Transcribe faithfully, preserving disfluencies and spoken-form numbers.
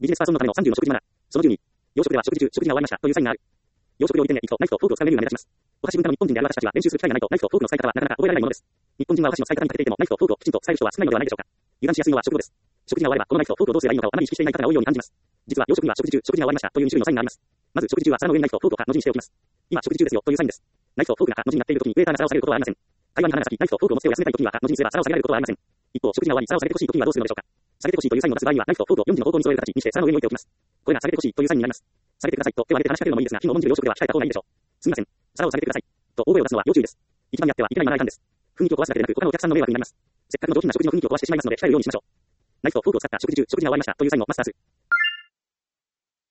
ビジネスパーソンのためのさんじゅうの食事マナー。そのじゅうに、洋食では食事中、食事が終わりましたというサインがある。洋食料理店へ行くとナイフとフォークを使うメニューが目立ちます。お箸文化の日本人である私たちは練習する機会がないとナイフとフォークの使い方はなかなか覚えられないものです。日本人はお箸の使い方に長けていてもナイフとフォークをきちんと使える人は少ないのではないでしょうか。油断しやすいのは食後です。食事が終わればこのナイフとフォークをどうすればいいのかをあまり意識していない方が多いように感じます。実は洋食には食事中、食事が終わりましたというに種類のサインがあります。まず食事中は皿の上にナイフとフォークをかの字にしておきます。今食事中ですよというサインです。ナイフとフォークがかの字になっている時にウェーターが皿を下げることはありません。会話に花が咲き、ナイフとフォークを持つ手を休めたい時にはかの字にすれば皿を下げられることはありません。一方、食事が終わり皿を下げてほしい時にはどうするのでしょうか。下げてほしいというサインを出す場合にはナイフとフォークをよんじの方向に添える形にして皿の上に置いておきます。これが下げてほしいというサインになります。下げてくださいと手を挙げて話しかけるのもいいですが、火の重んじる洋食では控えた方がいいでしょう。すみません。皿を下げてください。と大声を出すのは要注意です。一番やってはいけないマナー違反です。雰囲気を壊すだけでなく他のお客さんの迷惑になります。せっかくの上品な食事の雰囲気を壊してしまいますので控えるようにしましょう。ナイフとフォークを使った食事中、食事が終わりましたというサインをマスターする。